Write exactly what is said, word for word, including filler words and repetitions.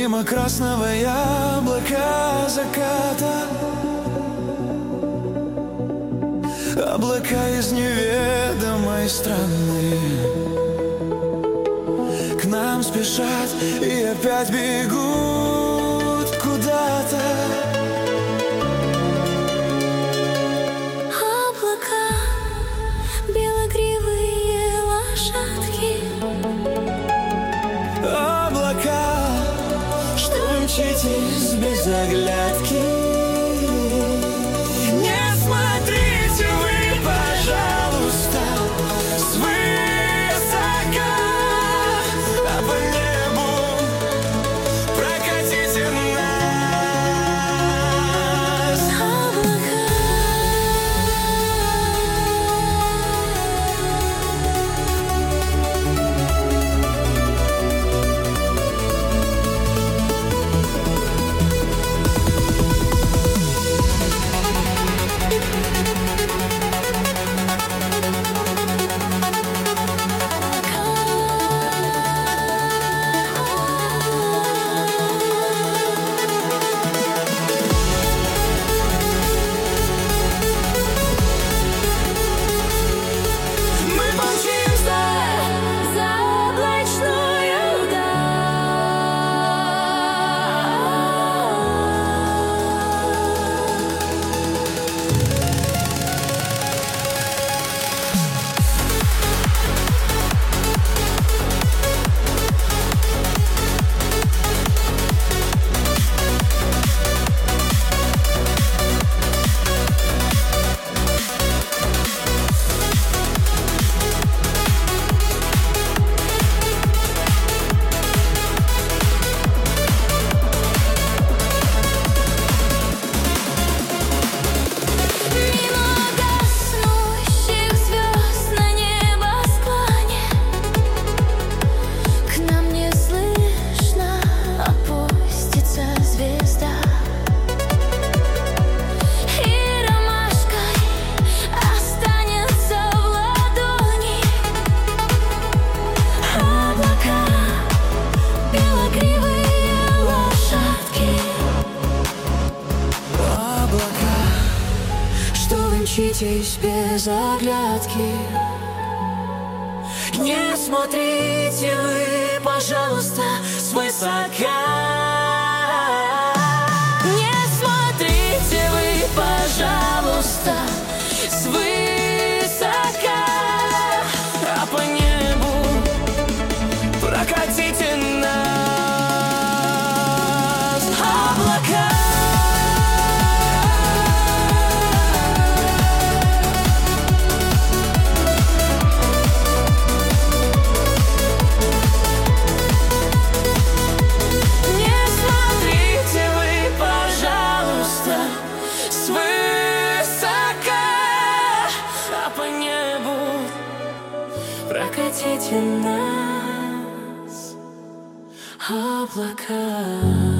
Мимо красного яблока заката, облака из неведомой страны к нам спешат и опять бегут куда-то. Облака, белогривые лошадки, облака, что вы мчитесь без оглядки. Не смотрите вы, пожалуйста, свысока, а по небу прокатите нас. облака. Мы помчимся Заоблачную мимо гаснущих звезд на небосклоне, к нам неслышно опустится звезда, и ромашкой останется в ладони. Облака, белогривые лошадки, облака, что вы мчитесь без оглядки. Не смотрите вы, пожалуйста, свысока. Не смотрите вы, пожалуйста, свысока, а по небу прокатите нас. Облака. Не смотрите вы, пожалуйста, свысока, а по небу прокатите нас. Облака.